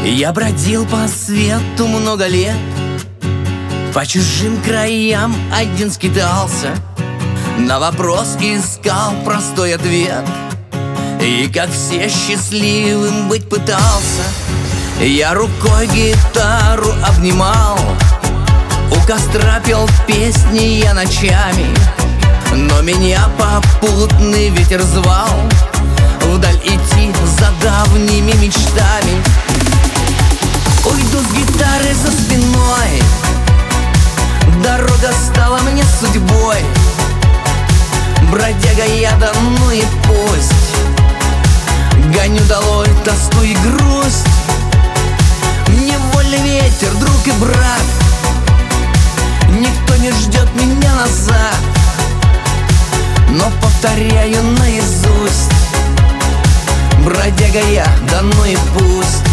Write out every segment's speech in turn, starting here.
Я бродил по свету много лет, по чужим краям один скитался, на вопрос искал простой ответ, и как все счастливым быть пытался. Я рукой гитару обнимал, у костра пел песни я ночами, но меня попутный ветер звал вдаль идти за давними мечтами. Уйду с гитарой за спиной, дорога стала мне судьбой. Бродяга я, да ну и пусть, гоню долой тоску и грусть. Мне вольный ветер, друг и брат, никто не ждет меня назад, но повторяю наизусть: бродяга я, да ну и пусть.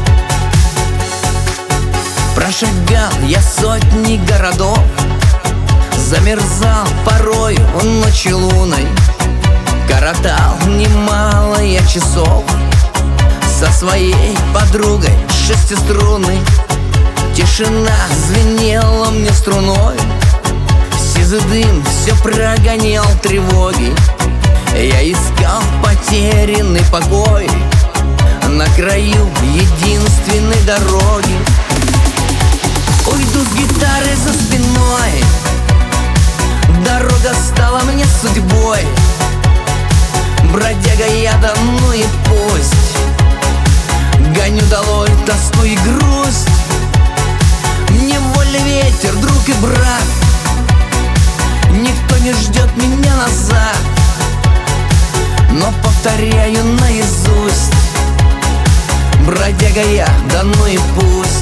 Прошагал я сотни городов, замерзал порой ночью луной, коротал немало я часов со своей подругой шестиструнной. Тишина звенела мне струной, сизый дым все прогонял тревоги. Я искал потерянный покой на краю единственной дороги. Уйду с гитарой за спиной, дорога стала мне судьбой. Бродяга я, да ну и пусть, гоню долой тоску и грусть. Мне вольный ветер, друг и брат, никто не ждет меня назад, но повторяю наизусть: бродяга я, да ну и пусть.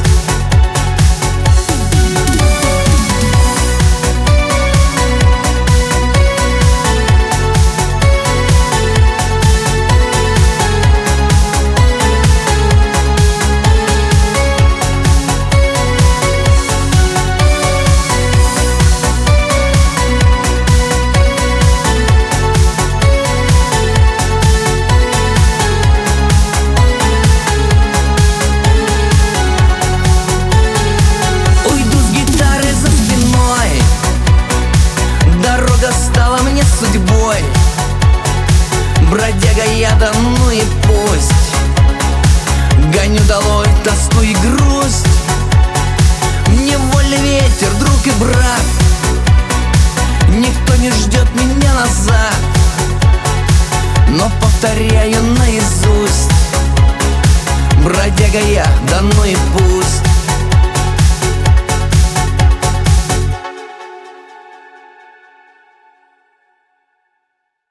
Стала мне судьбой. Бродяга я, да ну и пусть, гоню долой тоску и грусть. Мне вольный ветер, друг и брат, никто не ждет меня назад, но повторяю наизусть: бродяга я, да ну и пусть.